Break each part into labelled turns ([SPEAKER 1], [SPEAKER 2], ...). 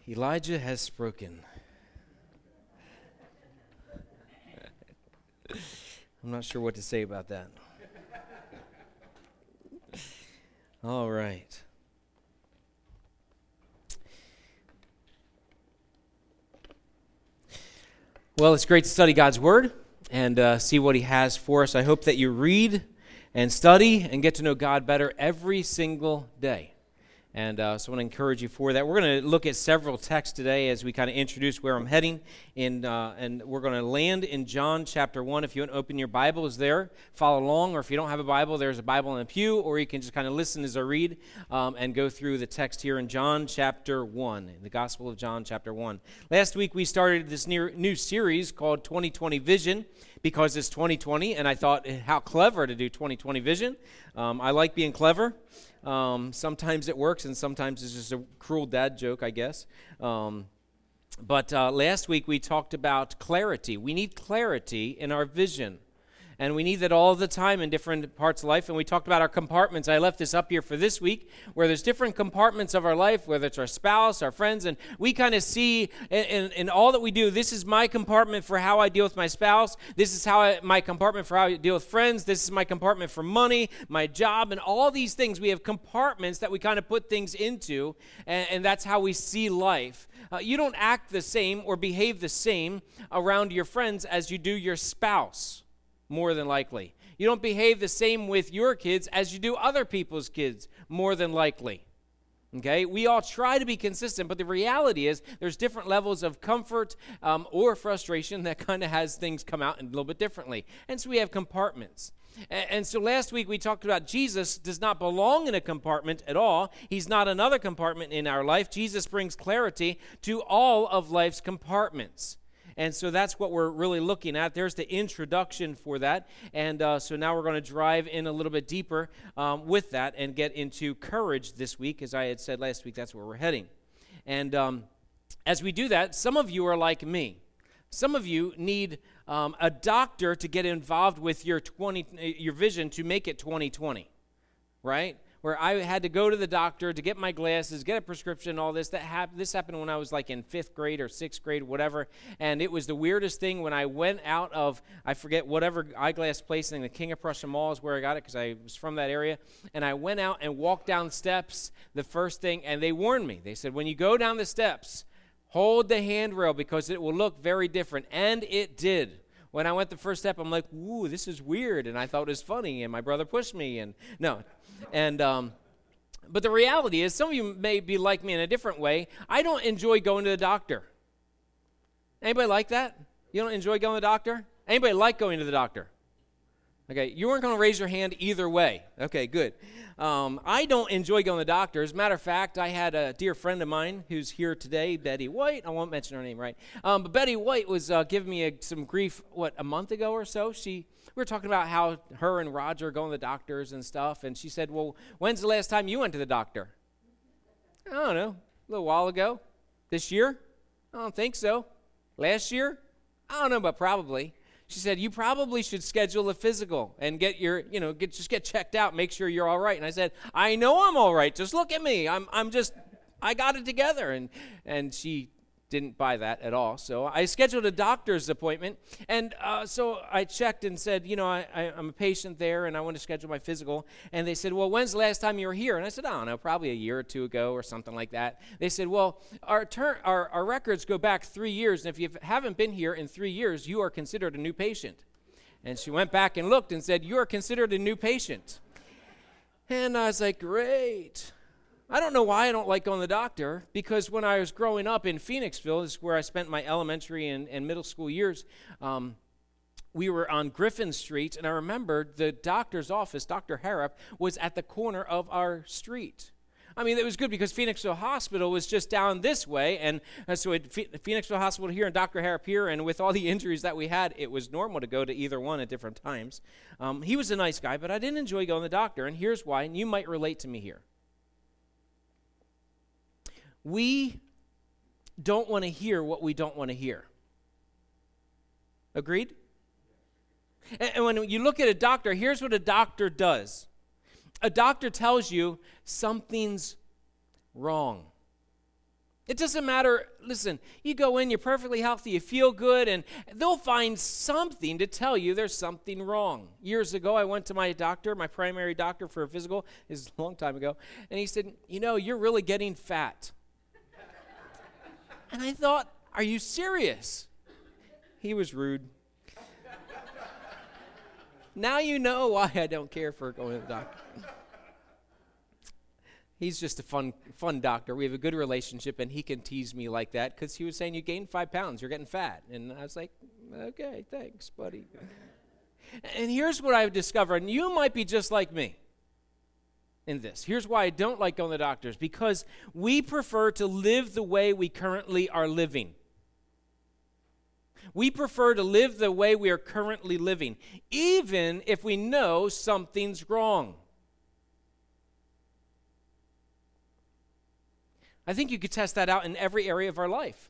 [SPEAKER 1] Elijah has spoken. I'm not sure what to say about that. All right. Well, it's great to study God's Word and see what He has for us. I hope that you read and study and get to know God better every single day. And so I want to encourage you for that. We're going to look at several texts today as we kind of introduce where I'm heading. And we're going to land in John chapter 1. If you want to open your Bibles there, follow along. Or if you don't have a Bible, there's a Bible in the pew. Or you can just kind of listen as I read and go through the text here in John chapter 1, in the Gospel of John chapter 1. Last week we started this new series called 2020 Vision because it's 2020. And I thought, how clever to do 2020 Vision. I like being clever. Sometimes it works, and sometimes it's just a cruel dad joke, I guess. But last week we talked about clarity. We need clarity in our vision, and we need that all the time in different parts of life. And we talked about our compartments. I left this up here for this week, where there's different compartments of our life, whether it's our spouse, our friends, and we kind of see in all that we do, this is my compartment for how I deal with my spouse. This is my compartment for how I deal with friends. This is my compartment for money, my job, and all these things. We have compartments that we kind of put things into, and that's how we see life. You don't act the same or behave the same around your friends as you do your spouse. More than likely. You don't behave the same with your kids as you do other people's kids, more than likely. Okay? We all try to be consistent, but the reality is there's different levels of comfort or frustration that kind of has things come out a little bit differently. And so we have compartments. And so last week we talked about Jesus does not belong in a compartment at all. He's not another compartment in our life. Jesus brings clarity to all of life's compartments. And so that's what we're really looking at. There's the introduction for that. And so now we're going to drive in a little bit deeper with that and get into courage this week. As I had said last week, that's where we're heading. And as we do that, some of you are like me. Some of you need a doctor to get involved with your vision to make it 2020, right? Where I had to go to the doctor to get my glasses, get a prescription, all this. This happened when I was like in 5th grade or 6th grade, whatever. And it was the weirdest thing when I went out of, I forget, whatever eyeglass place in the King of Prussia Mall is where I got it because I was from that area. And I went out and walked down steps, the first thing, and they warned me. They said, when you go down the steps, hold the handrail because it will look very different. And it did. When I went the first step, I'm like, ooh, this is weird. And I thought it was funny, and my brother pushed me. And no. And but the reality is, some of you may be like me in a different way. I don't enjoy going to the doctor. Anybody like that? You don't enjoy going to the doctor? Anybody like going to the doctor? Okay, you weren't going to raise your hand either way. Okay, good. I don't enjoy going to the doctor. As a matter of fact, I had a dear friend of mine who's here today, Betty White. I won't mention her name, right? But Betty White was giving me some grief, a month ago or so? We were talking about how her and Roger are going to the doctors and stuff, and she said, well, when's the last time you went to the doctor? I don't know, a little while ago. This year? I don't think so. Last year? I don't know, but probably. She said, you probably should schedule a physical and get get checked out, make sure you're all right. And I said, I know I'm all right. Just look at me. I got it together. And she didn't buy that at all. So I scheduled a doctor's appointment. And so I checked and said, I'm a patient there and I want to schedule my physical. And they said, well, when's the last time you were here? And I said, I don't know, probably a year or two ago or something like that. They said, well, our records go back 3 years. And if you haven't been here in 3 years, you are considered a new patient. And she went back and looked and said, you are considered a new patient. And I was like, great. I don't know why I don't like going to the doctor, because when I was growing up in Phoenixville, this is where I spent my elementary and middle school years, we were on Griffin Street, and I remembered the doctor's office, Dr. Harrop, was at the corner of our street. I mean, it was good because Phoenixville Hospital was just down this way, and so Phoenixville Hospital here and Dr. Harrop here, and with all the injuries that we had, it was normal to go to either one at different times. He was a nice guy, but I didn't enjoy going to the doctor, and here's why, and you might relate to me here. We don't want to hear what we don't want to hear. Agreed? And when you look at a doctor, here's what a doctor does. A doctor tells you something's wrong. It doesn't matter. Listen, you go in, you're perfectly healthy, you feel good, and they'll find something to tell you there's something wrong. Years ago, I went to my doctor, my primary doctor for a physical. This is a long time ago. And he said, you're really getting fat. And I thought, are you serious? He was rude. Now you know why I don't care for going to the doctor. He's just a fun doctor. We have a good relationship, and he can tease me like that because he was saying, you gained 5 pounds, you're getting fat. And I was like, okay, thanks, buddy. And here's what I've discovered, and you might be just like me in this. Here's why I don't like going to the doctors, because we prefer to live the way we currently are living. We prefer to live the way we are currently living, even if we know something's wrong. I think you could test that out in every area of our life.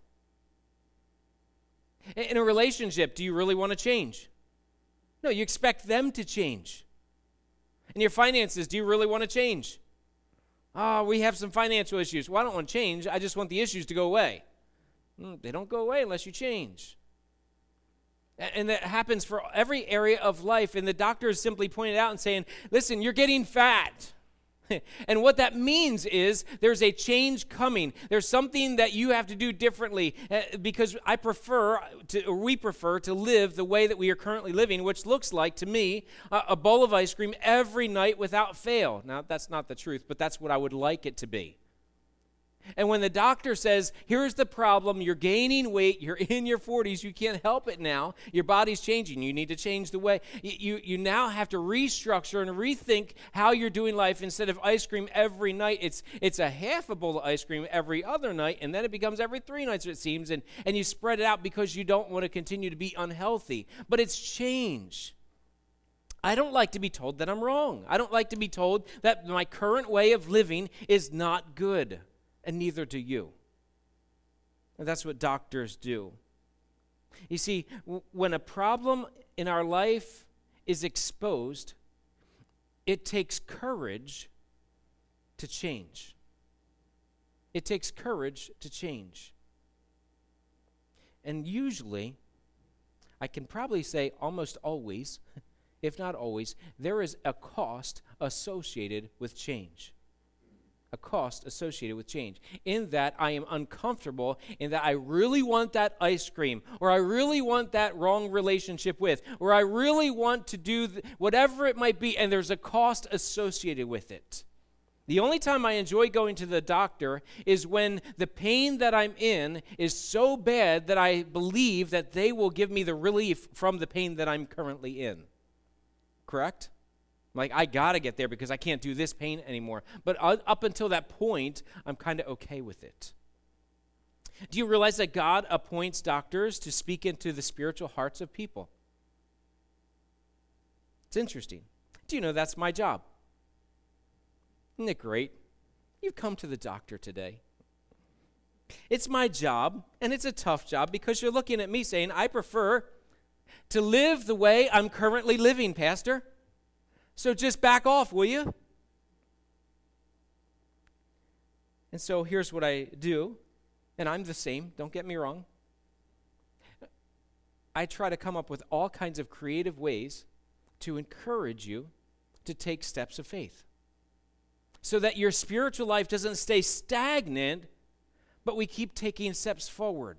[SPEAKER 1] In a relationship, do you really want to change? No, you expect them to change. In your finances, do you really want to change? We have some financial issues. Well, I don't want to change. I just want the issues to go away. They don't go away unless you change. And that happens for every area of life. And the doctor is simply pointing out and saying, listen, you're getting fat. And what that means is there's a change coming. There's something that you have to do differently because we prefer to live the way that we are currently living, which looks like, to me, a bowl of ice cream every night without fail. Now, that's not the truth, but that's what I would like it to be. And when the doctor says, here's the problem, you're gaining weight, you're in your 40s, you can't help it now, your body's changing, you need to change the way, you now have to restructure and rethink how you're doing life. Instead of ice cream every night, it's a half a bowl of ice cream every other night, and then it becomes every 3 nights, it seems, and you spread it out because you don't want to continue to be unhealthy. But it's change. I don't like to be told that I'm wrong. I don't like to be told that my current way of living is not good. And neither do you. And that's what doctors do. You see, when a problem in our life is exposed, it takes courage to change. It takes courage to change. And usually, I can probably say almost always, if not always, there is a cost associated with change. A cost associated with change, in that I am uncomfortable, in that I really want that ice cream, or I really want that wrong relationship with, or I really want to do whatever it might be, and there's a cost associated with it. The only time I enjoy going to the doctor is when the pain that I'm in is so bad that I believe that they will give me the relief from the pain that I'm currently in. Correct? Like, I got to get there because I can't do this pain anymore. But up until that point, I'm kind of okay with it. Do you realize that God appoints doctors to speak into the spiritual hearts of people? It's interesting. Do you know that's my job? Isn't it great? You've come to the doctor today. It's my job, and it's a tough job because you're looking at me saying, I prefer to live the way I'm currently living, Pastor. So just back off, will you? And so here's what I do, and I'm the same, don't get me wrong. I try to come up with all kinds of creative ways to encourage you to take steps of faith so that your spiritual life doesn't stay stagnant, but we keep taking steps forward.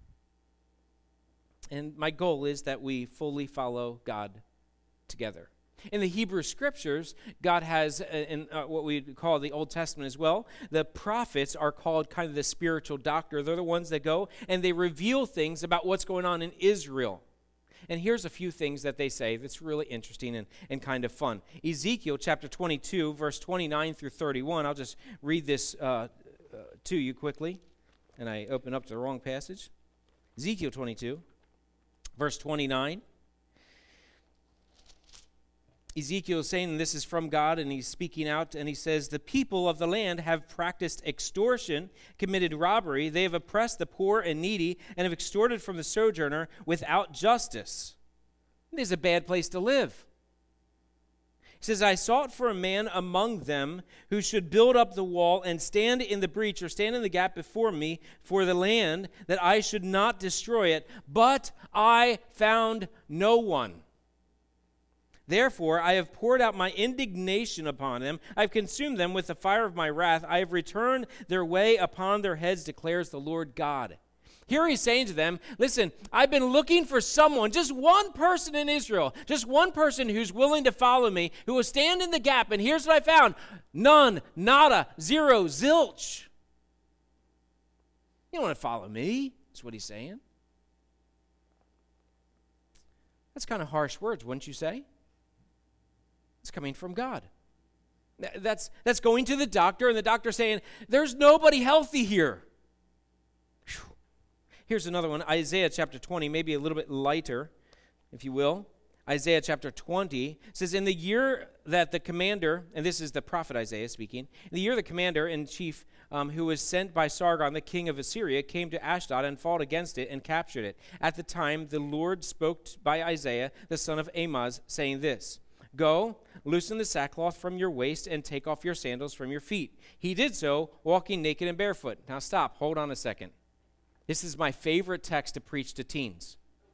[SPEAKER 1] And my goal is that we fully follow God together. In the Hebrew Scriptures, God has, in what we call the Old Testament as well, the prophets are called kind of the spiritual doctor. They're the ones that go and they reveal things about what's going on in Israel. And here's a few things that they say that's really interesting and kind of fun. Ezekiel chapter 22, verse 29 through 31. I'll just read this to you quickly. And I open up to the wrong passage. Ezekiel 22, verse 29. Ezekiel is saying, and this is from God, and he's speaking out, and he says, the people of the land have practiced extortion, committed robbery. They have oppressed the poor and needy, and have extorted from the sojourner without justice. This is a bad place to live. He says, I sought for a man among them who should build up the wall and stand in the breach or stand in the gap before me for the land, that I should not destroy it, but I found no one. Therefore, I have poured out my indignation upon them. I have consumed them with the fire of my wrath. I have returned their way upon their heads, declares the Lord God. Here he's saying to them, listen, I've been looking for someone, just one person in Israel, just one person who's willing to follow me, who will stand in the gap, and here's what I found. None, nada, zero, zilch. You don't want to follow me, that's what he's saying. That's kind of harsh words, wouldn't you say? It's coming from God. That's going to the doctor, and the doctor saying, there's nobody healthy here. Whew. Here's another one, Isaiah chapter 20, maybe a little bit lighter, if you will. Isaiah chapter 20 says, in the year that the commander, and this is the prophet Isaiah speaking, in the year the commander-in-chief who was sent by Sargon, the king of Assyria, came to Ashdod and fought against it and captured it. At the time, the Lord spoke by Isaiah, the son of Amoz, saying this, Go, loosen the sackcloth from your waist and take off your sandals from your feet. He did so, walking naked and barefoot. Now stop, hold on a second. This is my favorite text to preach to teens.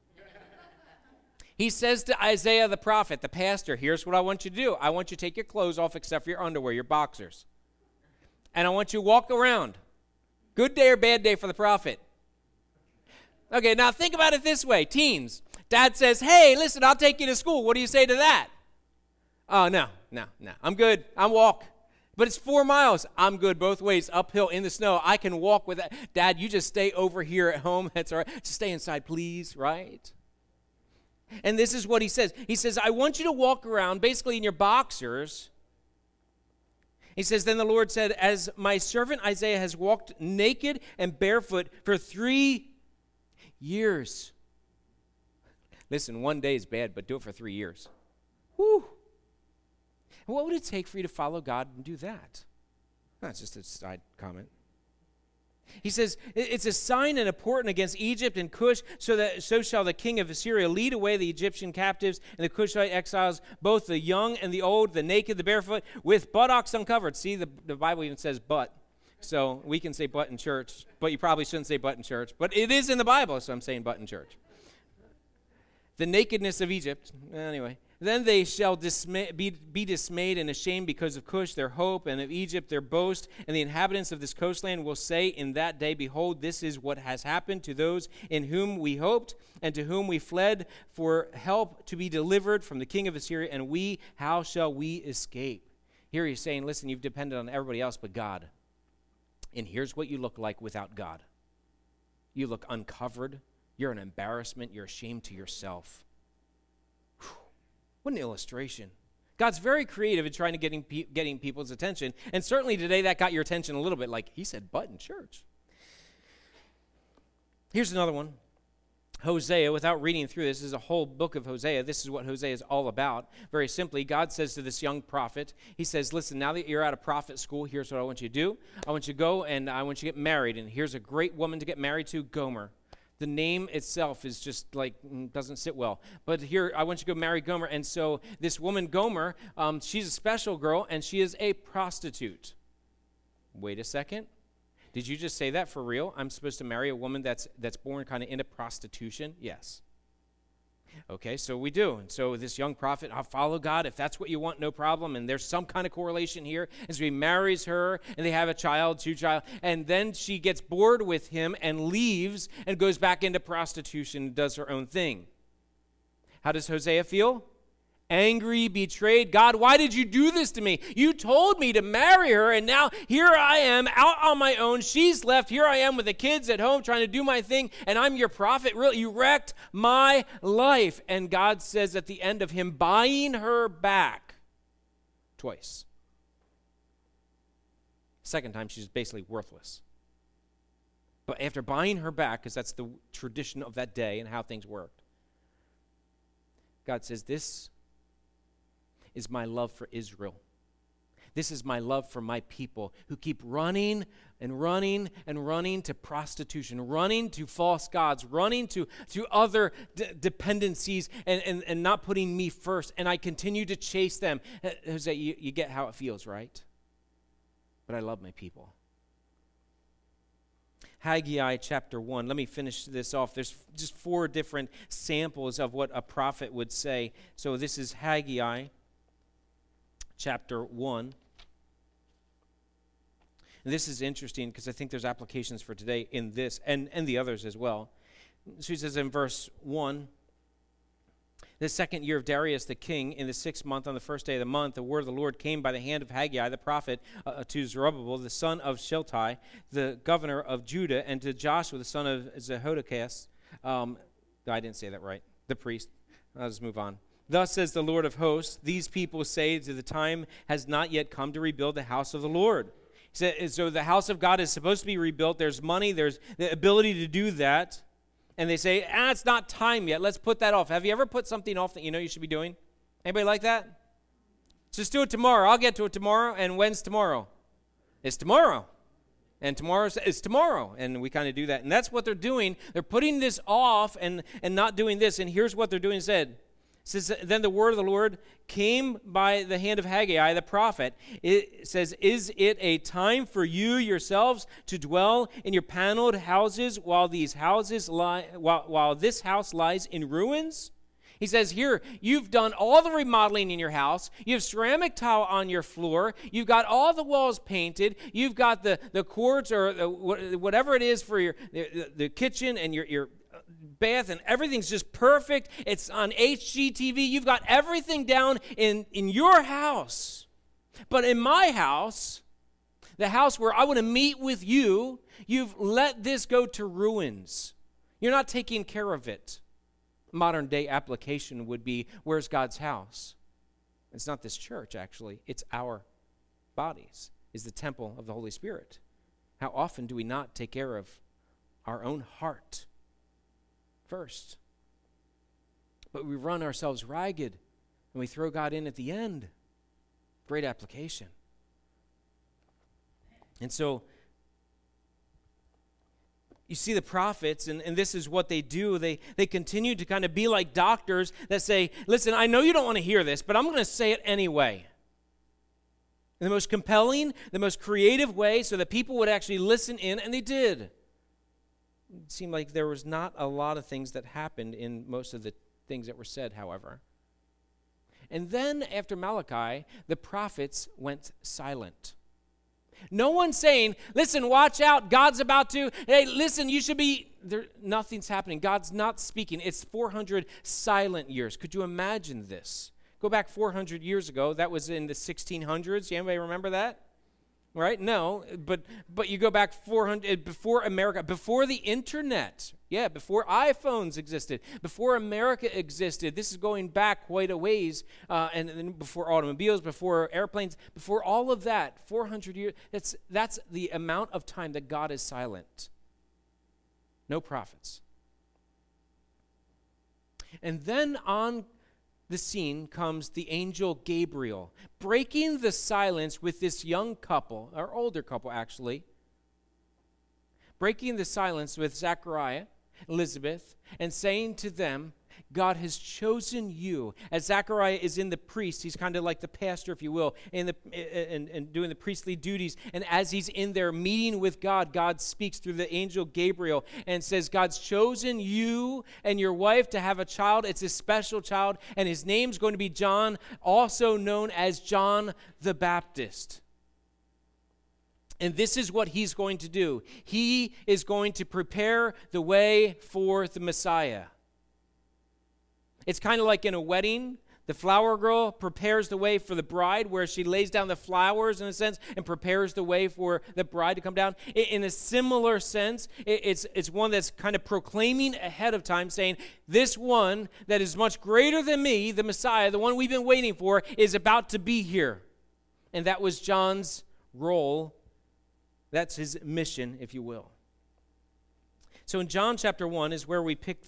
[SPEAKER 1] He says to Isaiah the prophet, the pastor, here's what I want you to do. I want you to take your clothes off except for your underwear, your boxers. And I want you to walk around. Good day or bad day for the prophet? Okay, now think about it this way. Teens, dad says, hey, listen, I'll take you to school. What do you say to that? Oh, no. I'm good. I'm walk. But it's 4 miles. I'm good both ways, uphill in the snow. I can walk with that. Dad, you just stay over here at home. That's all right. Just stay inside, please, right? And this is what he says. He says, I want you to walk around basically in your boxers. He says, then the Lord said, as my servant Isaiah has walked naked and barefoot for 3 years. Listen, 1 day is bad, but do it for 3 years. Whew. What would it take for you to follow God and do that? That's just a side comment. He says, it's a sign and a portent against Egypt and Cush, so shall the king of Assyria lead away the Egyptian captives and the Cushite exiles, both the young and the old, the naked, the barefoot, with buttocks uncovered. See, the Bible even says butt. So we can say butt in church, but you probably shouldn't say butt in church. But it is in the Bible, so I'm saying butt in church. The nakedness of Egypt. Anyway. Then they shall be dismayed and ashamed because of Cush, their hope, and of Egypt, their boast. And the inhabitants of this coastland will say in that day, behold, this is what has happened to those in whom we hoped and to whom we fled for help to be delivered from the king of Assyria. And we, how shall we escape? Here he's saying, listen, you've depended on everybody else but God. And here's what you look like without God. You look uncovered. You're an embarrassment. You're ashamed to yourself. What an illustration. God's very creative in trying to getting people's attention. And certainly today that got your attention a little bit, like he said, butt in church. Here's another one. Hosea, without reading through this is a whole book of Hosea. This is what Hosea is all about. Very simply, God says to this young prophet, he says, listen, now that you're out of prophet school, here's what I want you to do. I want you to go and I want you to get married. And here's a great woman to get married to, Gomer. The name itself is just like, doesn't sit well. But here, I want you to go marry Gomer. And so this woman, Gomer, she's a special girl, and she is a prostitute. Wait a second. Did you just say that for real? I'm supposed to marry a woman that's born kind of into prostitution? Yes. Okay, so we do. And so this young prophet, I'll follow God. If that's what you want, no problem. And there's some kind of correlation here. And so he marries her, and they have a child, 2 child. And then she gets bored with him and leaves and goes back into prostitution and does her own thing. How does Hosea feel? Angry, betrayed. God, why did you do this to me? You told me to marry her, and now here I am out on my own. She's left. Here I am with the kids at home trying to do my thing, and I'm your prophet. Really, you wrecked my life. And God says at the end of him buying her back twice. Second time, she's basically worthless. But after buying her back, because that's the tradition of that day and how things worked, God says, this is my love for Israel. This is my love for my people who keep running and running and running to prostitution, running to false gods, running to other dependencies and not putting me first. And I continue to chase them. Jose, you get how it feels, right? But I love my people. Haggai chapter 1. Let me finish this off. There's just 4 different samples of what a prophet would say. So this is Haggai chapter 1. And this is interesting because I think there's applications for today in this and the others as well. So he says in verse 1, the 2nd year of Darius the king, in the 6th month, on the 1st day of the month, the word of the Lord came by the hand of Haggai the prophet to Zerubbabel, the son of Shealtiel, the governor of Judah, and to Joshua, the son of Zehoiakim. I didn't say that right. The priest. I'll just move on. Thus says the Lord of hosts, these people say that the time has not yet come to rebuild the house of the Lord. So the house of God is supposed to be rebuilt. There's money. There's the ability to do that. And they say, it's not time yet. Let's put that off. Have you ever put something off that you know you should be doing? Anybody like that? Just do it tomorrow. I'll get to it tomorrow. And when's tomorrow? It's tomorrow. And tomorrow is tomorrow. And we kind of do that. And that's what they're doing. They're putting this off and not doing this. And here's what they're doing instead. It says, then the word of the Lord came by the hand of Haggai the prophet. It says, is it a time for you yourselves to dwell in your paneled houses while this house lies in ruins? He says here, you've done all the remodeling in your house. You have ceramic tile on your floor. You've got all the walls painted. You've got the cords or whatever it is for the kitchen and your bath, and everything's just perfect. It's on HGTV. You've got everything down in your house. But in my house, the house where I want to meet with you, you've let this go to ruins. You're not taking care of it. Modern day application would be, where's God's house? It's not this church, actually. It's our bodies, is the temple of the Holy Spirit. How often do we not take care of our own heart first? But we run ourselves ragged and we throw God in at the end. Great application. And so you see the prophets, and this is what they do. They continue to kind of be like doctors that say, listen, I know you don't want to hear this, but I'm going to say it anyway. In the most compelling, the most creative way so that people would actually listen in, and they did. It seemed like there was not a lot of things that happened in most of the things that were said, however. And then after Malachi, the prophets went silent. No one's saying, listen, watch out, God's about to, hey, listen, you should be, nothing's happening. God's not speaking. It's 400 silent years. Could you imagine this? Go back 400 years ago. That was in the 1600s. Anybody remember that? Right? No, but you go back 400, before America, before the internet, before iPhones existed, before America existed. This is going back quite a ways, and then before automobiles, before airplanes, before all of that, 400 years. That's the amount of time that God is silent. No prophets. And then on the scene comes the angel Gabriel, breaking the silence with this young couple, or older couple actually, breaking the silence with Zechariah, Elizabeth, and saying to them, God has chosen you. As Zechariah is in the priest, he's kind of like the pastor, if you will, and doing the priestly duties. And as he's in there meeting with God, God speaks through the angel Gabriel and says, God's chosen you and your wife to have a child. It's a special child, and his name's going to be John, also known as John the Baptist. And this is what he's going to do. He is going to prepare the way for the Messiah. It's kind of like in a wedding. The flower girl prepares the way for the bride, where she lays down the flowers, in a sense, and prepares the way for the bride to come down. In a similar sense, it's one that's kind of proclaiming ahead of time, saying, this one that is much greater than me, the Messiah, the one we've been waiting for, is about to be here. And that was John's role. That's his mission, if you will. So in John chapter 1 is where we pick this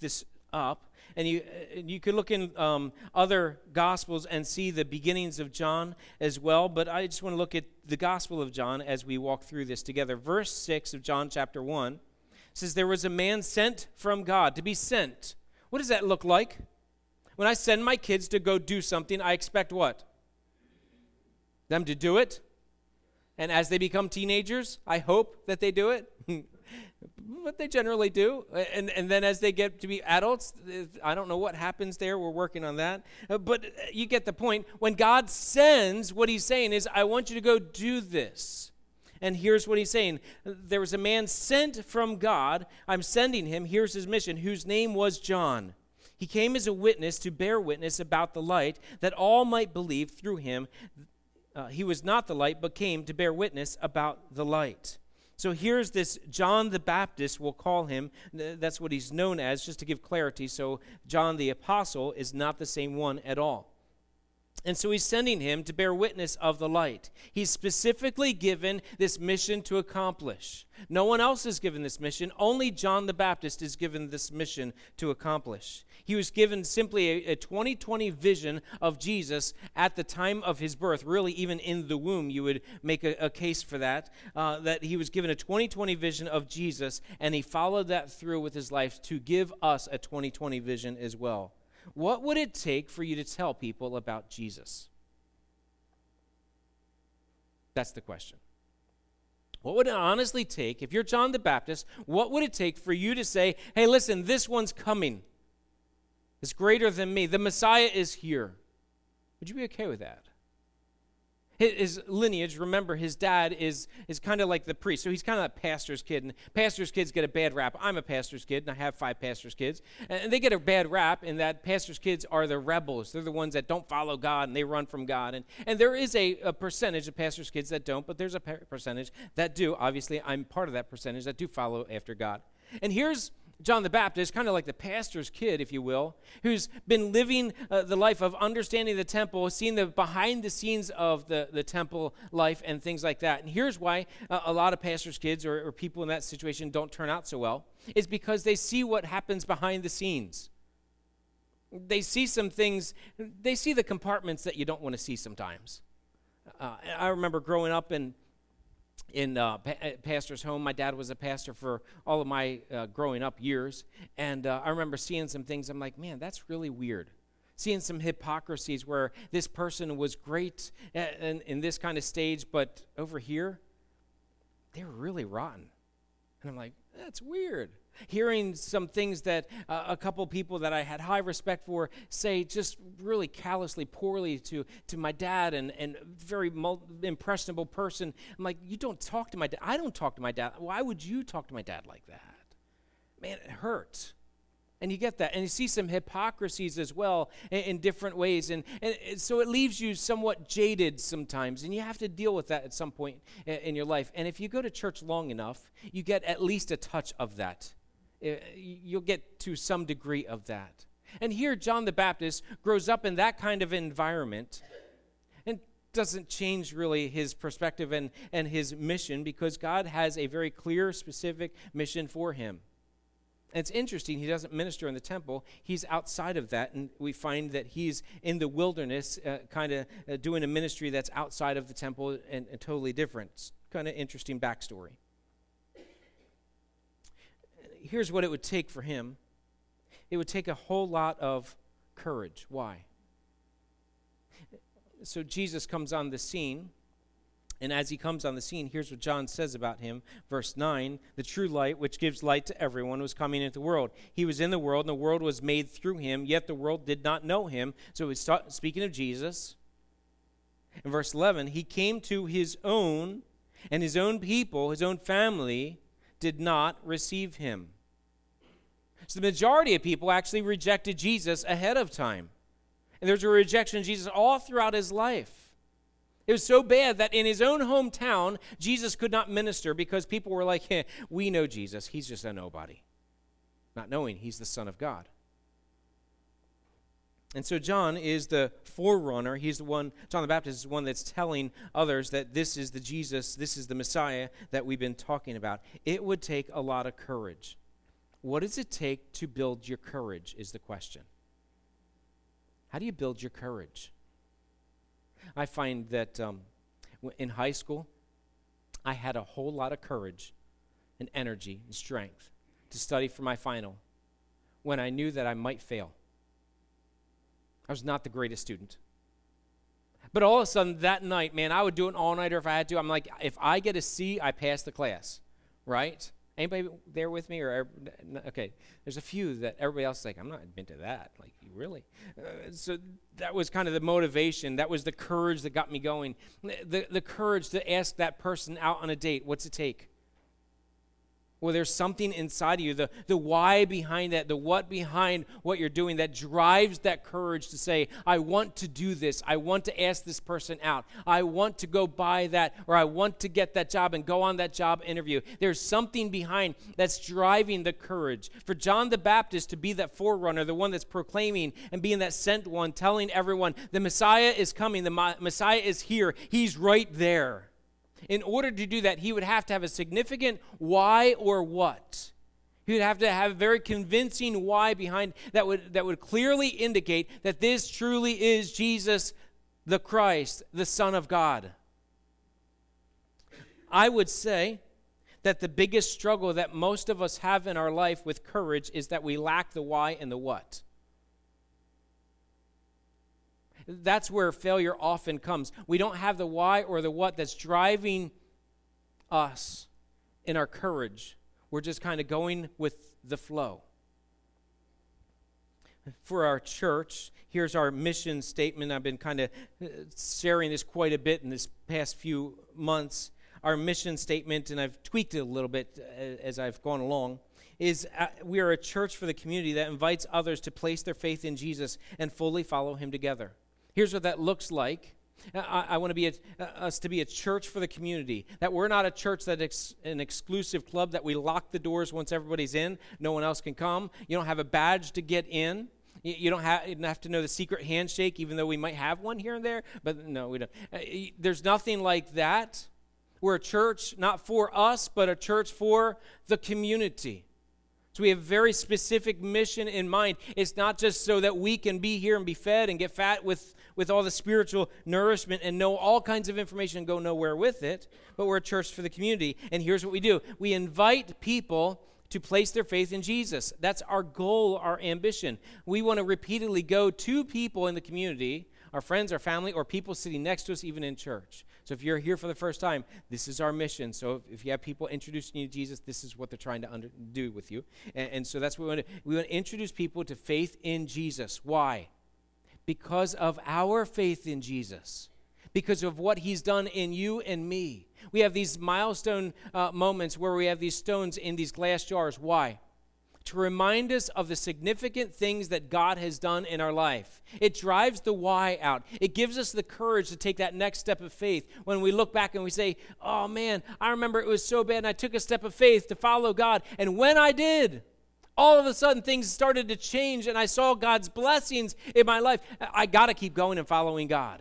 [SPEAKER 1] up. And you could look in other Gospels and see the beginnings of John as well, but I just want to look at the Gospel of John as we walk through this together. Verse 6 of John chapter 1 says, there was a man sent from God, to be sent. What does that look like? When I send my kids to go do something, I expect what? Them to do it. And as they become teenagers, I hope that they do it. But they generally do. And then as they get to be adults, I don't know what happens there. We're working on that. But you get the point. When God sends, what he's saying is, I want you to go do this. And here's what he's saying. There was a man sent from God. I'm sending him. Here's his mission, whose name was John. He came as a witness to bear witness about the light, that all might believe through him. He was not the light, but came to bear witness about the light. So here's this John the Baptist, we'll call him. That's what he's known as, just to give clarity. So John the Apostle is not the same one at all. And so he's sending him to bear witness of the light. He's specifically given this mission to accomplish. No one else is given this mission. Only John the Baptist is given this mission to accomplish. He was given simply a 20/20 vision of Jesus at the time of his birth. Really, even in the womb, you would make a case for that, that he was given a 20/20 vision of Jesus, and he followed that through with his life to give us a 20/20 vision as well. What would it take for you to tell people about Jesus? That's the question. What would it honestly take, if you're John the Baptist, what would it take for you to say, hey, listen, this one's coming. It's greater than me. The Messiah is here. Would you be okay with that? His lineage, remember, his dad is kind of like the priest. So he's kind of that pastor's kid. And pastor's kids get a bad rap. I'm a pastor's kid, and I have 5 pastor's kids. And they get a bad rap in that pastor's kids are the rebels. They're the ones that don't follow God, and they run from God. And there is a percentage of pastor's kids that don't, but there's a percentage that do. Obviously, I'm part of that percentage that do follow after God. And here's John the Baptist, kind of like the pastor's kid, if you will, who's been living the life of understanding the temple, seeing the behind the scenes of the temple life and things like that. And here's why a lot of pastor's kids or people in that situation don't turn out so well, is because they see what happens behind the scenes. They see some things, they see the compartments that you don't want to see sometimes. I remember growing up in pastor's home. My dad was a pastor for all of my growing up years, and I remember seeing some things. I'm like, man, that's really weird. Seeing some hypocrisies where this person was great in this kind of stage, but over here, they were really rotten. And I'm like, that's weird. Hearing some things that a couple people that I had high respect for say just really callously, poorly to my dad, and very impressionable person. I'm like, you don't talk to my dad. I don't talk to my dad. Why would you talk to my dad like that? Man, it hurts. And you get that. And you see some hypocrisies as well in different ways. And so it leaves you somewhat jaded sometimes. And you have to deal with that at some point in your life. And if you go to church long enough, you get at least a touch of that. You'll get to some degree of that. And here, John the Baptist grows up in that kind of environment and doesn't change really his perspective and his mission, because God has a very clear, specific mission for him. And it's interesting, he doesn't minister in the temple. He's outside of that, and we find that he's in the wilderness kind of doing a ministry that's outside of the temple and totally different. It's kind of interesting backstory. Here's what it would take for him. It would take a whole lot of courage. Why? So Jesus comes on the scene, and as he comes on the scene, here's what John says about him. Verse 9, the true light, which gives light to everyone, was coming into the world. He was in the world, and the world was made through him, yet the world did not know him. So he's speaking of Jesus. In verse 11, he came to his own, and his own people, his own family, did not receive him. So the majority of people actually rejected Jesus ahead of time. And there's a rejection of Jesus all throughout his life. It was so bad that in his own hometown, Jesus could not minister because people were like, hey, we know Jesus. He's just a nobody. Not knowing he's the Son of God. And so John is the forerunner. He's the one, John the Baptist is the one that's telling others that this is the Jesus, this is the Messiah that we've been talking about. It would take a lot of courage. what does it take to build your courage is the question. How do you build your courage? I find that in high school, I had a whole lot of courage and energy and strength to study for my final when I knew that I might fail. I was not the greatest student. But all of a sudden that night, man, I would do an all-nighter if I had to. I'm like, if I get a C, I pass the class, right? Anybody there with me? Okay, there's a few that everybody else is like, I'm not into that. Like, you really? So that was kind of the motivation. That was the courage that got me going. The courage to ask that person out on a date. What's it take? Well, there's something inside of you, the why behind that, the what behind what you're doing that drives that courage to say, I want to do this. I want to ask this person out. I want to go buy that, or I want to get that job and go on that job interview. There's something behind that's driving the courage. For John the Baptist to be that forerunner, the one that's proclaiming and being that sent one, telling everyone, the Messiah is coming, the Messiah is here, he's right there. In order to do that, he would have to have a significant why or what. He would have to have a very convincing why behind that would clearly indicate that this truly is Jesus the Christ, the Son of God. I would say that the biggest struggle that most of us have in our life with courage is that we lack the why and the what. That's where failure often comes. We don't have the why or the what that's driving us in our courage. We're just kind of going with the flow. For our church, here's our mission statement. I've been kind of sharing this quite a bit in this past few months. Our mission statement, and I've tweaked it a little bit as I've gone along, is we are a church for the community that invites others to place their faith in Jesus and fully follow him together. Here's what that looks like. I want us to be a church for the community. That we're not a church that's an exclusive club that we lock the doors once everybody's in. No one else can come. You don't have a badge to get in. You don't have to know the secret handshake, even though we might have one here and there. But no, we don't. There's nothing like that. We're a church not for us, but a church for the community. So we have a very specific mission in mind. It's not just so that we can be here and be fed and get fat with all the spiritual nourishment and know all kinds of information and go nowhere with it, but we're a church for the community. And here's what we do. We invite people to place their faith in Jesus. That's our goal, our ambition. We want to repeatedly go to people in the community, our friends, our family, or people sitting next to us, even in church. So if you're here for the first time, this is our mission. So if you have people introducing you to Jesus, this is what they're trying to do with you. And so that's what we want to do. We want to introduce people to faith in Jesus. Why? Because of our faith in Jesus. Because of what he's done in you and me. We have these milestone moments where we have these stones in these glass jars. Why? To remind us of the significant things that God has done in our life. It drives the why out. It gives us the courage to take that next step of faith when we look back and we say, oh man, I remember it was so bad and I took a step of faith to follow God. And when I did, all of a sudden things started to change and I saw God's blessings in my life. I got to keep going and following God.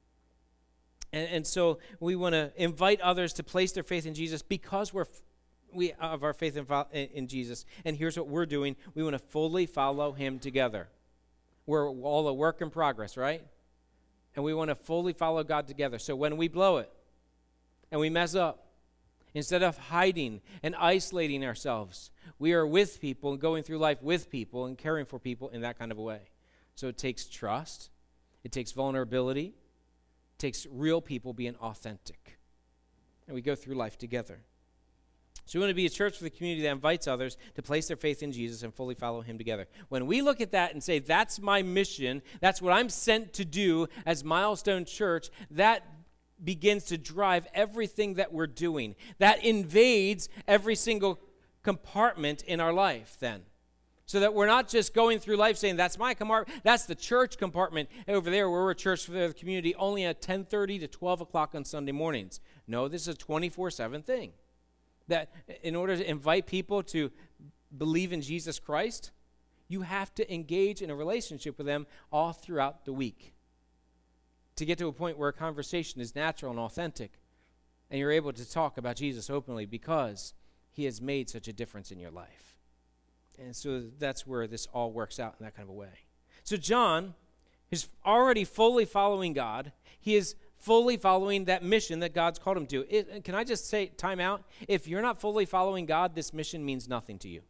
[SPEAKER 1] And so we want to invite others to place their faith in Jesus because we have our faith in Jesus. And here's what we're doing. We want to fully follow him together. We're all a work in progress, right? And we want to fully follow God together. So when we blow it and we mess up, instead of hiding and isolating ourselves, we are with people and going through life with people and caring for people in that kind of a way. So it takes trust. It takes vulnerability. It takes real people being authentic. And we go through life together. So we want to be a church for the community that invites others to place their faith in Jesus and fully follow him together. When we look at that and say, that's my mission, that's what I'm sent to do as Milestone Church, that begins to drive everything that we're doing. That invades every single compartment in our life then. So that we're not just going through life saying, that's my compartment, that's the church compartment over there where we're a church for the community only at 10:30 to 12 o'clock on Sunday mornings. No, this is a 24/7 thing. That in order to invite people to believe in Jesus Christ, you have to engage in a relationship with them all throughout the week to get to a point where a conversation is natural and authentic and you're able to talk about Jesus openly because he has made such a difference in your life. And so that's where this all works out in that kind of a way. So John is already fully following God. He is fully following that mission that God's called him to. Can I just say, time out? If you're not fully following God, this mission means nothing to you.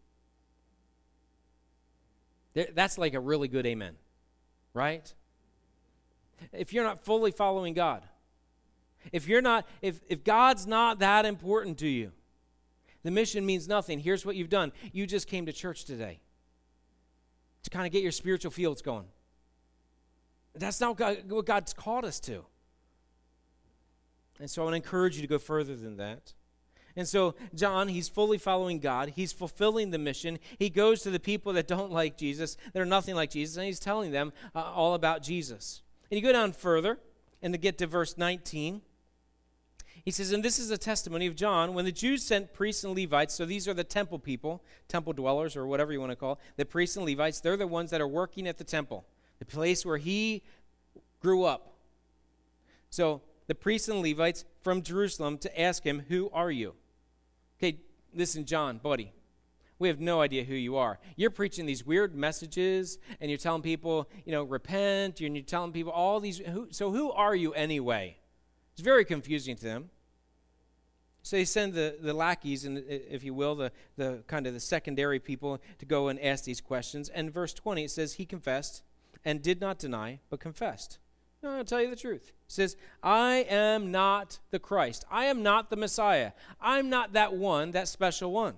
[SPEAKER 1] That's like a really good amen, right? If you're not fully following God, if God's not that important to you, the mission means nothing. Here's what you've done. You just came to church today to kind of get your spiritual fields going. That's not what God's called us to. And so I want to encourage you to go further than that. And so John, he's fully following God. He's fulfilling the mission. He goes to the people that don't like Jesus, that are nothing like Jesus, and he's telling them all about Jesus. And you go down further, and to get to verse 19, he says, and this is a testimony of John, when the Jews sent priests and Levites, so these are the temple people, temple dwellers, or whatever you want to call it, the priests and Levites, they're the ones that are working at the temple, the place where he grew up. So the priests and Levites from Jerusalem to ask him, who are you? Okay, listen, John, buddy, we have no idea who you are. You're preaching these weird messages, and you're telling people, repent, and you're telling people all these, so who are you anyway? It's very confusing to them. So they send the lackeys, and if you will, the kind of the secondary people to go and ask these questions. And verse 20, it says, he confessed and did not deny, but confessed. No, I'll tell you the truth. It says, I am not the Christ. I am not the Messiah. I'm not that one, that special one.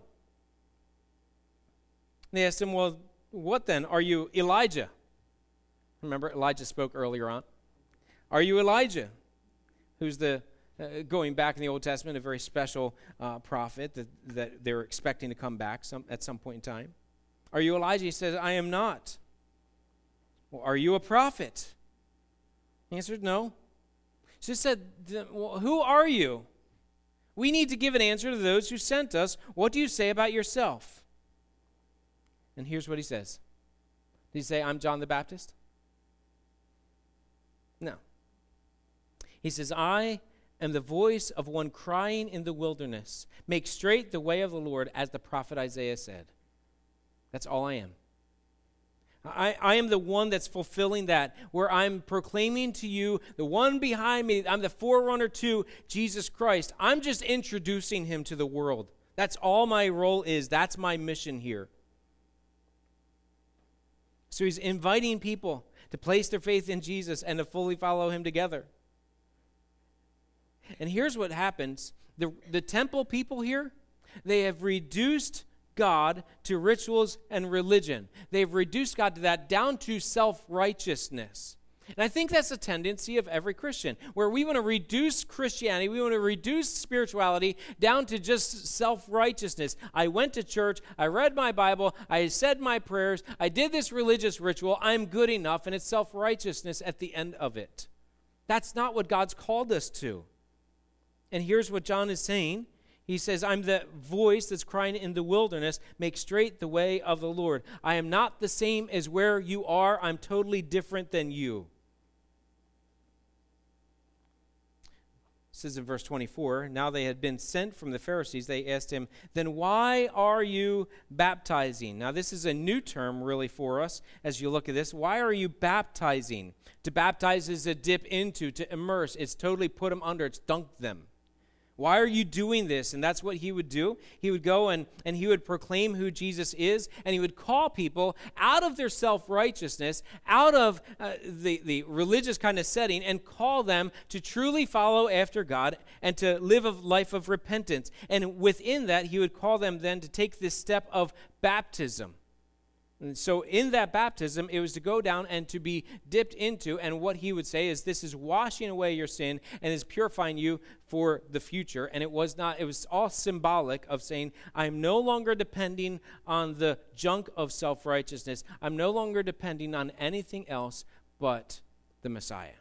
[SPEAKER 1] And they asked him, well, what then? Are you Elijah? Remember, Elijah spoke earlier on. Are you Elijah? Who's going back in the Old Testament, a very special prophet that they're expecting to come back at some point in time. Are you Elijah? He says, I am not. Well, are you a prophet? He answered, no. So he said, well, who are you? We need to give an answer to those who sent us. What do you say about yourself? And here's what he says. Did he say, I'm John the Baptist? No. He says, I am the voice of one crying in the wilderness. Make straight the way of the Lord, as the prophet Isaiah said. That's all I am. I am the one that's fulfilling that, where I'm proclaiming to you the one behind me. I'm the forerunner to Jesus Christ. I'm just introducing him to the world. That's all my role is. That's my mission here. So he's inviting people to place their faith in Jesus and to fully follow him together. And here's what happens. The temple people here, they have reduced God to rituals and religion. They've reduced God to that, down to self-righteousness. And I think that's a tendency of every Christian, where we want to reduce Christianity, we want to reduce spirituality down to just self-righteousness. I went to church, I read my Bible, I said my prayers, I did this religious ritual, I'm good enough, and it's self-righteousness at the end of it. That's not what God's called us to. And here's what John is saying. He says, I'm the voice that's crying in the wilderness, make straight the way of the Lord. I am not the same as where you are. I'm totally different than you. It says in verse 24, now they had been sent from the Pharisees. They asked him, then why are you baptizing? Now this is a new term really for us as you look at this. Why are you baptizing? To baptize is to dip into, to immerse. It's totally put them under. It's dunked them. Why are you doing this? And that's what he would do. He would go and he would proclaim who Jesus is, and he would call people out of their self-righteousness, out of the religious kind of setting, and call them to truly follow after God and to live a life of repentance. And within that, he would call them then to take this step of baptism. And so in that baptism, it was to go down and to be dipped into, and what he would say is this is washing away your sin and is purifying you for the future. And it was all symbolic of saying, I'm no longer depending on the junk of self-righteousness. I'm no longer depending on anything else but the Messiah.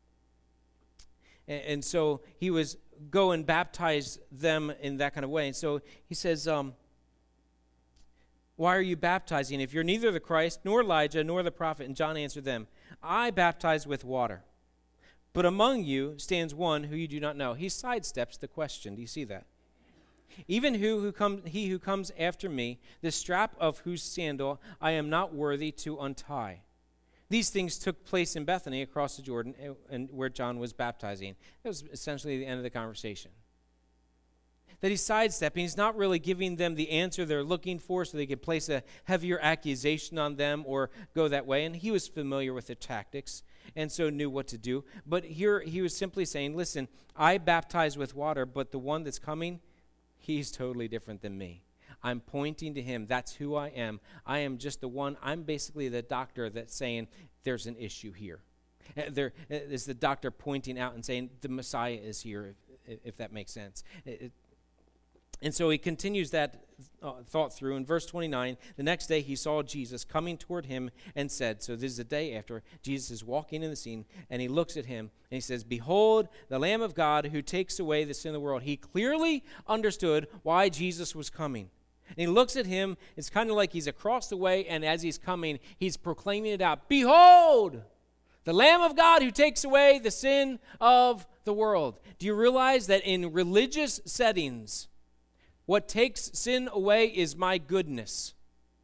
[SPEAKER 1] And so he was go and baptize them in that kind of way. And so he says, why are you baptizing if you're neither the Christ, nor Elijah, nor the prophet? And John answered them, I baptize with water, but among you stands one who you do not know. He sidesteps the question. Do you see that? Even he who comes after me, the strap of whose sandal I am not worthy to untie. These things took place in Bethany across the Jordan, and where John was baptizing. That was essentially the end of the conversation. That he's sidestepping. He's not really giving them the answer they're looking for so they could place a heavier accusation on them or go that way. And he was familiar with their tactics and so knew what to do. But here he was simply saying, listen, I baptize with water, but the one that's coming, he's totally different than me. I'm pointing to him. That's who I am. I am just the one. I'm basically the doctor that's saying there's an issue here. There is the doctor pointing out and saying the Messiah is here, if that makes sense. And so he continues that thought through. In verse 29, the next day he saw Jesus coming toward him and said, so this is the day after Jesus is walking in the scene, and he looks at him and he says, behold, the Lamb of God who takes away the sin of the world. He clearly understood why Jesus was coming. And he looks at him. It's kind of like he's across the way, and as he's coming, he's proclaiming it out. Behold, the Lamb of God who takes away the sin of the world. Do you realize that in religious settings, what takes sin away is my goodness?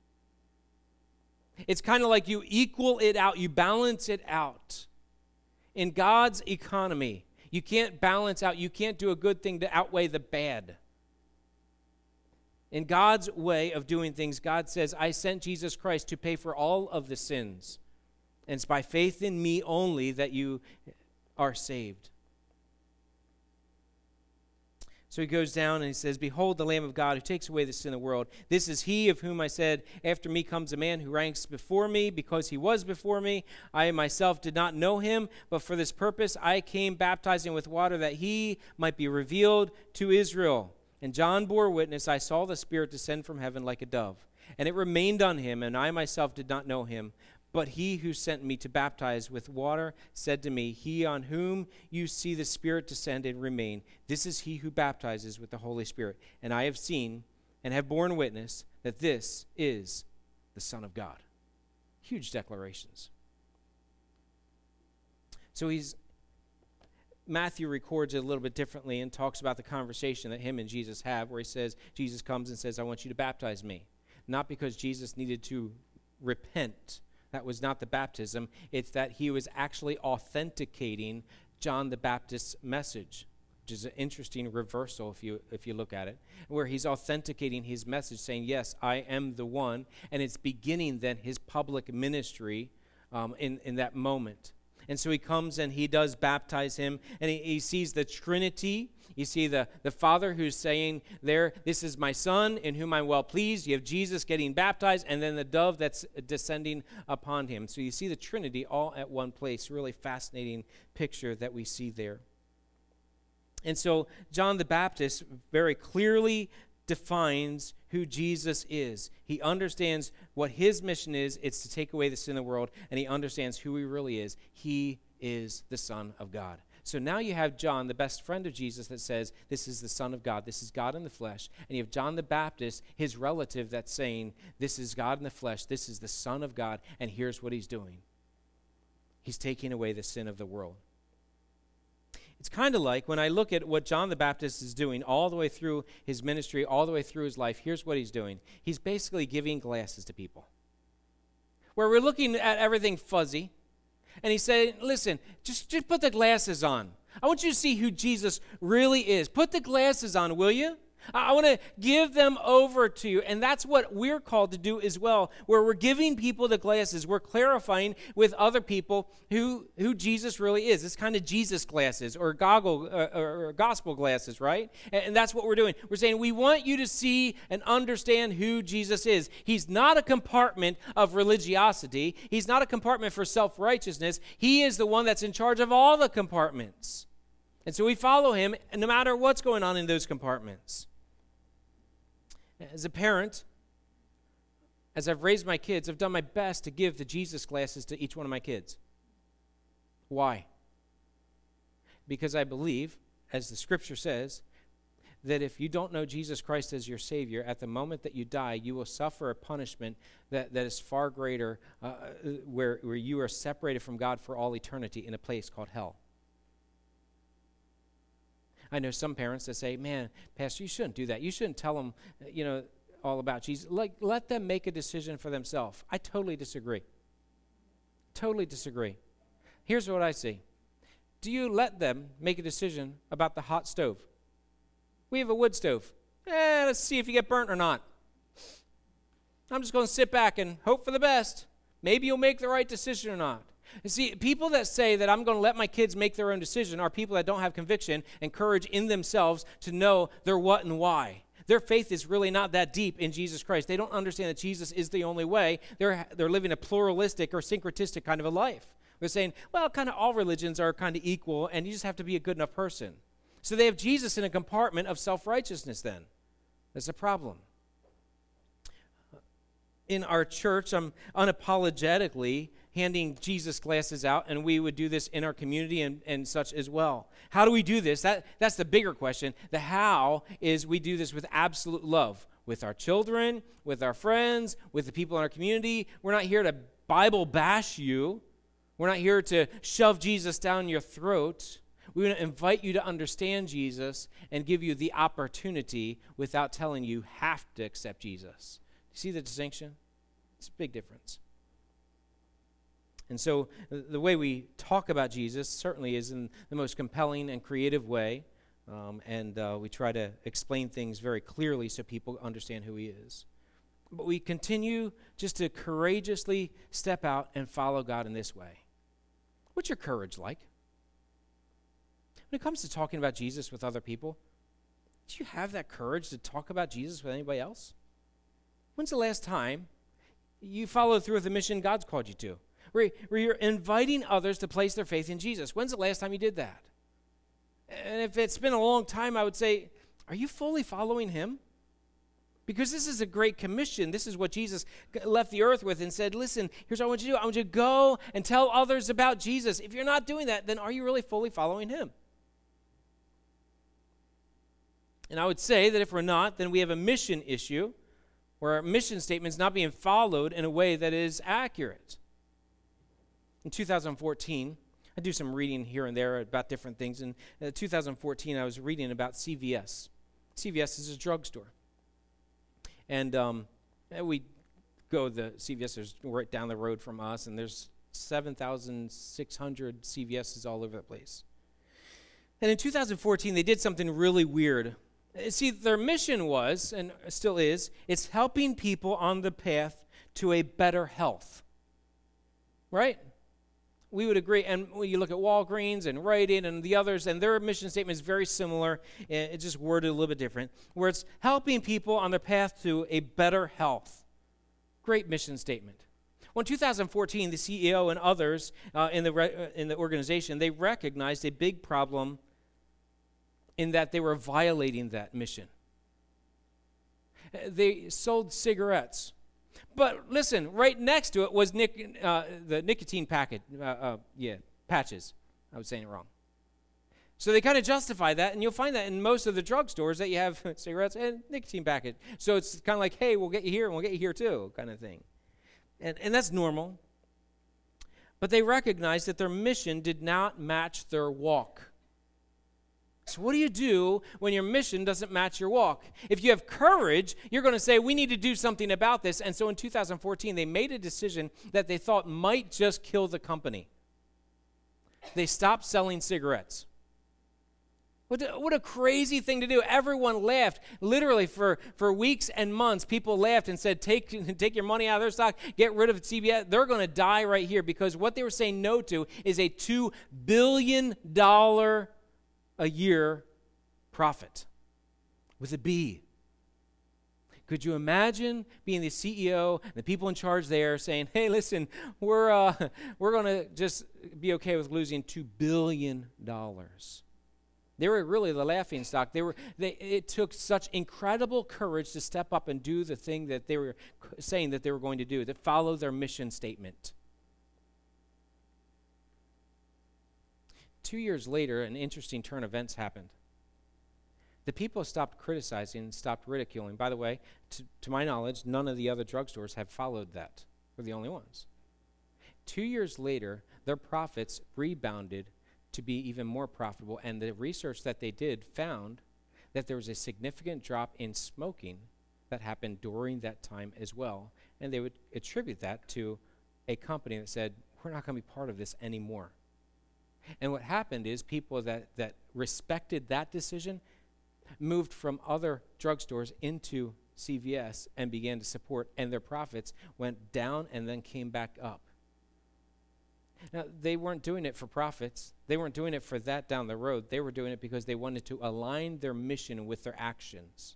[SPEAKER 1] It's kind of like you equal it out, you balance it out. In God's economy, you can't balance out, you can't do a good thing to outweigh the bad. In God's way of doing things, God says, I sent Jesus Christ to pay for all of the sins. And it's by faith in me only that you are saved. So he goes down and he says, behold the Lamb of God who takes away the sin of the world. This is he of whom I said, after me comes a man who ranks before me because he was before me. I myself did not know him, but for this purpose I came baptizing with water that he might be revealed to Israel. And John bore witness, I saw the Spirit descend from heaven like a dove. And it remained on him, and I myself did not know him. But he who sent me to baptize with water said to me, he on whom you see the Spirit descend and remain, this is he who baptizes with the Holy Spirit. And I have seen and have borne witness that this is the Son of God. Huge declarations. So Matthew records it a little bit differently and talks about the conversation that him and Jesus have, where he says, Jesus comes and says, I want you to baptize me. Not because Jesus needed to repent. That was not the baptism. It's that he was actually authenticating John the Baptist's message, which is an interesting reversal if you look at it, where he's authenticating his message, saying, yes, I am the one, and it's beginning then his public ministry in that moment. And so he comes and he does baptize him, and he sees the Trinity. You see the Father who's saying there, this is my Son in whom I'm well pleased. You have Jesus getting baptized, and then the dove that's descending upon him. So you see the Trinity all at one place. Really fascinating picture that we see there. And so John the Baptist very clearly defines who Jesus is. He understands what his mission is. It's to take away the sin of the world, and he understands who he really is. He is the Son of God. So now you have John, the best friend of Jesus, that says, this is the Son of God. This is God in the flesh. And you have John the Baptist, his relative, that's saying, this is God in the flesh. This is the Son of God, and here's what he's doing. He's taking away the sin of the world. It's kind of like when I look at what John the Baptist is doing all the way through his ministry, all the way through his life, here's what he's doing. He's basically giving glasses to people. Where we're looking at everything fuzzy, and he's saying, listen, just put the glasses on. I want you to see who Jesus really is. Put the glasses on, will you? I want to give them over to you. And that's what we're called to do as well, where we're giving people the glasses. We're clarifying with other people who Jesus really is. It's kind of Jesus glasses or gospel glasses, right? And that's what we're doing. We're saying we want you to see and understand who Jesus is. He's not a compartment of religiosity. He's not a compartment for self-righteousness. He is the one that's in charge of all the compartments. And so we follow him no matter what's going on in those compartments. As a parent, as I've raised my kids, I've done my best to give the Jesus glasses to each one of my kids. Why? Because I believe, as the scripture says, that if you don't know Jesus Christ as your Savior, at the moment that you die, you will suffer a punishment that is far greater, where you are separated from God for all eternity in a place called hell. I know some parents that say, man, Pastor, you shouldn't do that. You shouldn't tell them, all about Jesus. Let them make a decision for themselves. I totally disagree. Totally disagree. Here's what I see. Do you let them make a decision about the hot stove? We have a wood stove. Let's see if you get burnt or not. I'm just going to sit back and hope for the best. Maybe you'll make the right decision or not. You see, people that say that I'm going to let my kids make their own decision are people that don't have conviction and courage in themselves to know their what and why. Their faith is really not that deep in Jesus Christ. They don't understand that Jesus is the only way. They're living a pluralistic or syncretistic kind of a life. They're saying, well, kind of all religions are kind of equal, and you just have to be a good enough person. So they have Jesus in a compartment of self-righteousness then. That's a problem. In our church, I'm unapologetically handing Jesus glasses out, and we would do this in our community and such as well. How do we do this? That's the bigger question. The how is we do this with absolute love, with our children, with our friends, with the people in our community. We're not here to Bible bash you. We're not here to shove Jesus down your throat. We want to invite you to understand Jesus and give you the opportunity without telling you have to accept Jesus. See the distinction? It's a big difference. And so the way we talk about Jesus certainly is in the most compelling and creative way, and we try to explain things very clearly so people understand who he is. But we continue just to courageously step out and follow God in this way. What's your courage like? When it comes to talking about Jesus with other people, do you have that courage to talk about Jesus with anybody else? When's the last time you followed through with the mission God's called you to? Where you're inviting others to place their faith in Jesus. When's the last time you did that? And if it's been a long time, I would say, are you fully following him? Because this is a great commission. This is what Jesus left the earth with and said, listen, here's what I want you to do. I want you to go and tell others about Jesus. If you're not doing that, then are you really fully following him? And I would say that if we're not, then we have a mission issue where our mission statement is not being followed in a way that is accurate. In 2014, I do some reading here and there about different things. In 2014, I was reading about CVS. CVS is a drugstore. And we go, the CVS is right down the road from us, and there's 7,600 CVSs all over the place. And in 2014, they did something really weird. See, their mission was, and still is, it's helping people on the path to a better health. Right? We would agree. And when you look at Walgreens and Rite Aid and the others, and their mission statement is very similar. It's just worded a little bit different, where it's helping people on their path to a better health. Great mission statement. Well, in 2014, the CEO and others in the organization, they recognized a big problem in that they were violating that mission. They sold cigarettes. But listen, right next to it was the nicotine patches. I was saying it wrong. So they kind of justify that, and you'll find that in most of the drugstores that you have cigarettes and nicotine packet. So it's kind of like, hey, we'll get you here, and we'll get you here too, kind of thing. And that's normal. But they recognized that their mission did not match their walk. So what do you do when your mission doesn't match your walk? If you have courage, you're going to say, we need to do something about this. And so in 2014, they made a decision that they thought might just kill the company. They stopped selling cigarettes. What a crazy thing to do. Everyone laughed. Literally for weeks and months, people laughed and said, take your money out of their stock, get rid of CBS. They're going to die right here, because what they were saying no to is a $2 billion a year profit with a B. Could you imagine being the CEO and the people in charge there saying, hey, listen, we're going to just be okay with losing $2 billion. They were really the laughingstock. It took such incredible courage to step up and do the thing that they were saying that they were going to do, that follow their mission statement. 2 years later, an interesting turn of events happened. The people stopped criticizing and stopped ridiculing. By the way, to my knowledge, none of the other drugstores have followed that. We're the only ones. 2 years later, their profits rebounded to be even more profitable. And the research that they did found that there was a significant drop in smoking that happened during that time as well. And they would attribute that to a company that said, we're not going to be part of this anymore. And what happened is people that respected that decision moved from other drugstores into CVS and began to support, and their profits went down and then came back up. Now, they weren't doing it for profits. They weren't doing it for that down the road. They were doing it because they wanted to align their mission with their actions.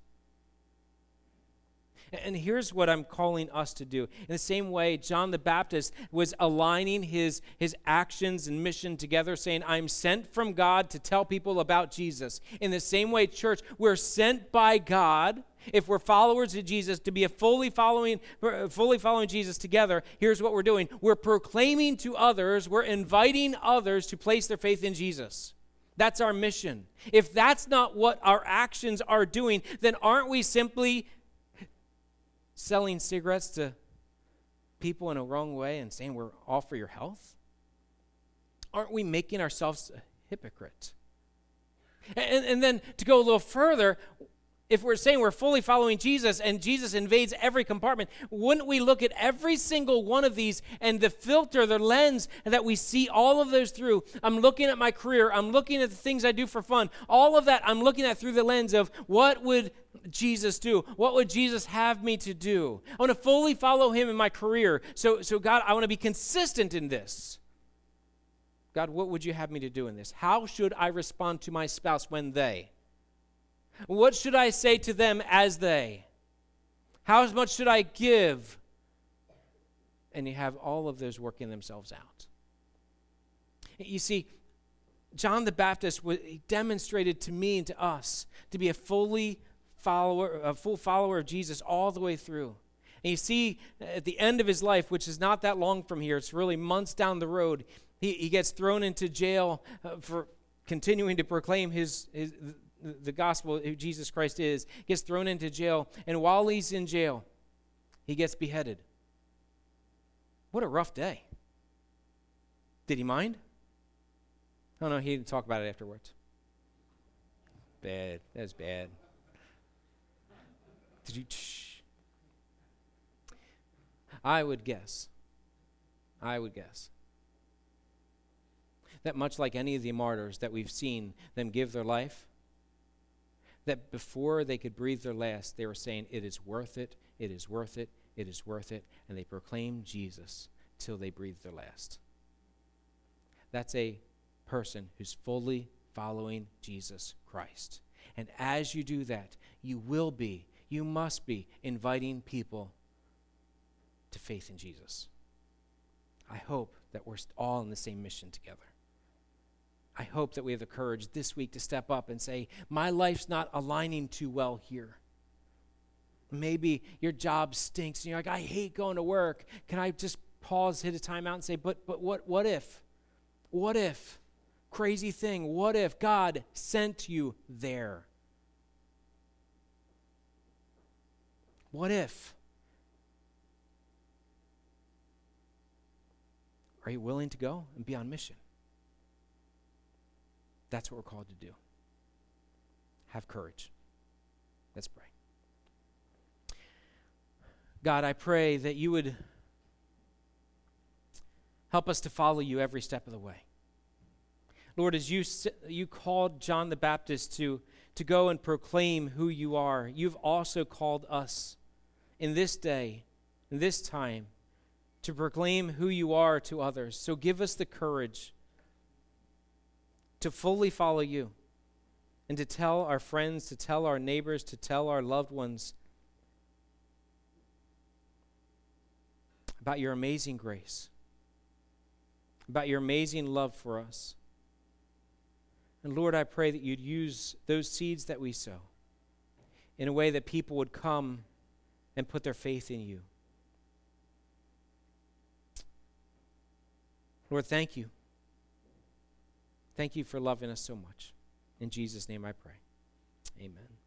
[SPEAKER 1] And here's what I'm calling us to do. In the same way, John the Baptist was aligning his actions and mission together, saying, I'm sent from God to tell people about Jesus. In the same way, church, we're sent by God, if we're followers of Jesus, to be fully following Jesus together. Here's what we're doing. We're proclaiming to others, we're inviting others to place their faith in Jesus. That's our mission. If that's not what our actions are doing, then aren't we simply selling cigarettes to people in a wrong way and saying we're all for your health? Aren't we making ourselves a hypocrite? And then to go a little further, if we're saying we're fully following Jesus and Jesus invades every compartment, wouldn't we look at every single one of these and the filter, the lens that we see all of those through? I'm looking at my career. I'm looking at the things I do for fun. All of that I'm looking at through the lens of what would Jesus do? What would Jesus have me to do? I want to fully follow him in my career. So God, I want to be consistent in this. God, what would you have me to do in this? How should I respond to my spouse when they? What should I say to them as they? How much should I give? And you have all of those working themselves out. You see, John the Baptist he demonstrated to me and to us to be a full follower of Jesus all the way through. And you see, at the end of his life, which is not that long from here, it's really months down the road, he gets thrown into jail for continuing to proclaim the gospel of who Jesus Christ is, gets thrown into jail, and while he's in jail, he gets beheaded. What a rough day. Did he mind? Oh no, he didn't talk about it afterwards. Bad. That was bad. Did you? I would guess that much like any of the martyrs that we've seen them give their life, that before they could breathe their last, they were saying, it is worth it, it is worth it, it is worth it, and they proclaimed Jesus till they breathed their last. That's a person who's fully following Jesus Christ. And as you do that, you must be inviting people to faith in Jesus. I hope that we're all in the same mission together. I hope that we have the courage this week to step up and say, my life's not aligning too well here. Maybe your job stinks and you're like, I hate going to work. Can I just pause, hit a timeout and say, but what if? What if? Crazy thing. What if God sent you there? What if? Are you willing to go and be on mission? That's what we're called to do. Have courage. Let's pray. God, I pray that you would help us to follow you every step of the way. Lord, as you called John the Baptist to go and proclaim who you are, you've also called us in this day, in this time, to proclaim who you are to others. So give us the courage to fully follow you and to tell our friends, to tell our neighbors, to tell our loved ones about your amazing grace, about your amazing love for us. And Lord, I pray that you'd use those seeds that we sow in a way that people would come and put their faith in you. Lord, thank you. Thank you for loving us so much. In Jesus' name I pray. Amen.